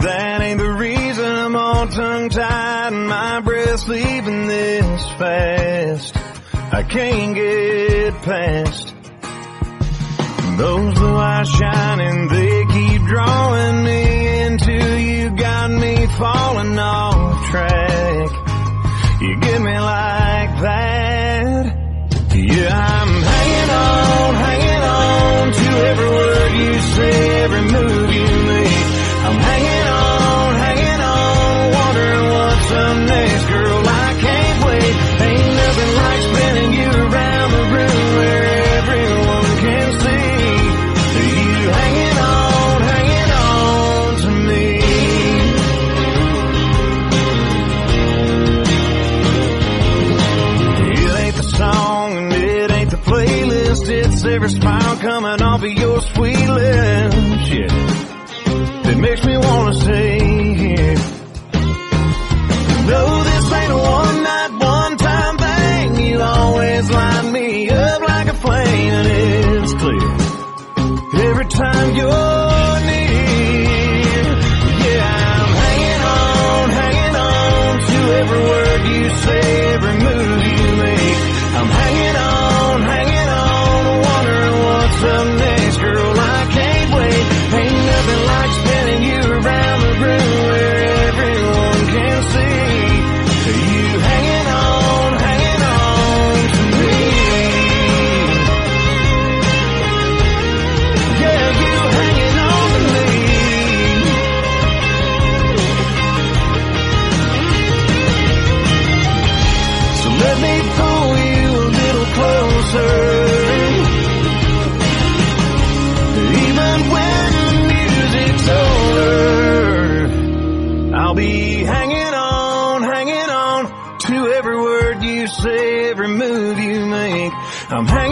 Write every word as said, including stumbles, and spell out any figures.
that ain't the reason I'm all tongue-tied and my breath's leaving this fast. I can't get past those blue eyes shining, they keep drawing me into you, got me falling off track. You get me like that. Yeah, I'm hanging on, hanging on to every word you say, every move you make. I'm hanging on, hanging on, wondering what's up next, girl, I can't wait. Ain't nothing like spinning you around the room where everyone can see. You hanging on, hanging on to me. It ain't the song and it ain't the playlist, it's every smile coming off of your sweet lips, yeah, that makes me wanna stay here. Though this ain't a one night, one time thing, you always light me up like a flame, and it's clear every time you're near. Yeah, I'm hanging on, hanging on to every word you say, every move you make. I'm hanging on, hanging on, wondering what's up next, girl, I can't wait. Ain't nothing like spinning you around the room where everyone can see. You hanging on, hanging on to me. Yeah, you hanging on to me. So let me pull you a little closer. Even when the music's over, I'll be hanging on, hanging on to every word you say, every move you make. I'm hanging